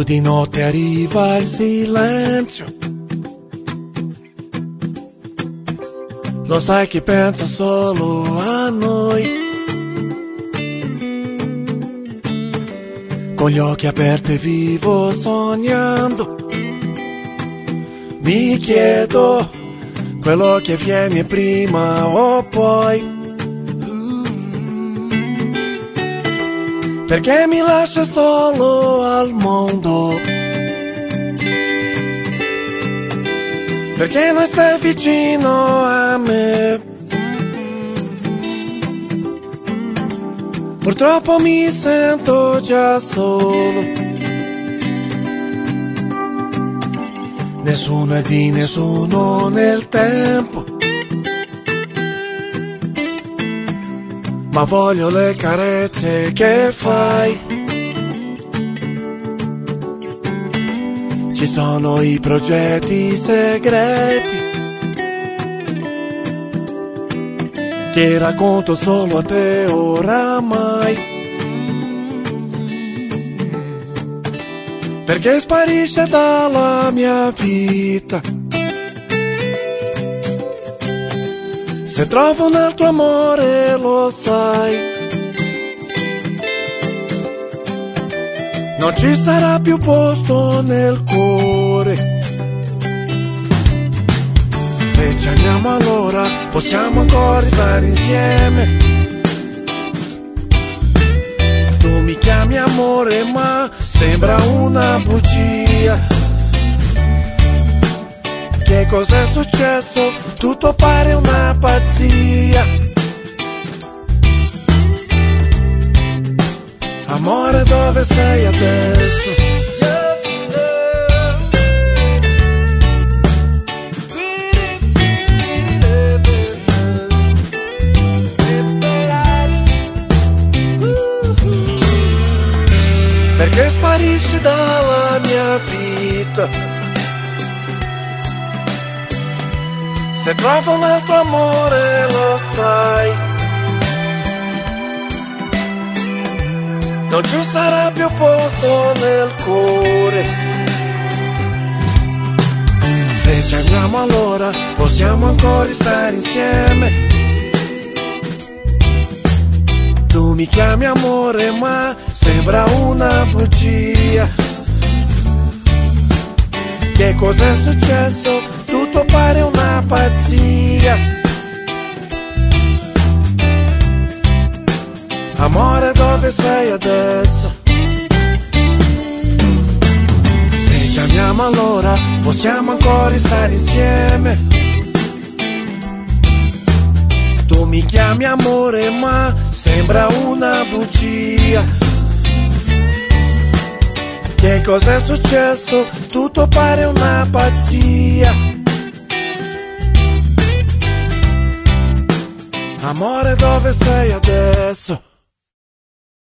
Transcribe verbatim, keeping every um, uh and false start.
di notte arriva il silenzio. Lo sai che penso solo a noi. Con gli occhi aperti vivo sognando. Mi chiedo quello che viene prima o poi. Perché mi lascia solo al mondo? Perché non stai vicino a me? Purtroppo mi sento già solo. Nessuno è di nessuno nel tempo. Ma voglio le carezze che fai. Ci sono i progetti segreti che racconto solo a te oramai. Perché sparisce dalla mia vita. Se trovo un altro amore lo sai, non ci sarà più posto nel cuore. Se ci amiamo allora possiamo ancora stare insieme. Tu mi chiami amore ma sembra una bugia. Che cos'è successo? Tutto pare una pazzia. Amore, dove sei adesso? Perché sparisci dalla mia vita? Se trovo un altro amore lo sai, non ci sarà più posto nel cuore. Se ci amiamo allora possiamo ancora stare insieme. Tu mi chiami amore ma sembra una bugia. Che cos'è successo? Tutto pare una pazzia. Amore, dove sei adesso? Se ci amiamo allora possiamo ancora stare insieme. Tu mi chiami amore ma sembra una bugia. Che cos'è successo? Tutto pare una pazzia. Amore, dove sei adesso?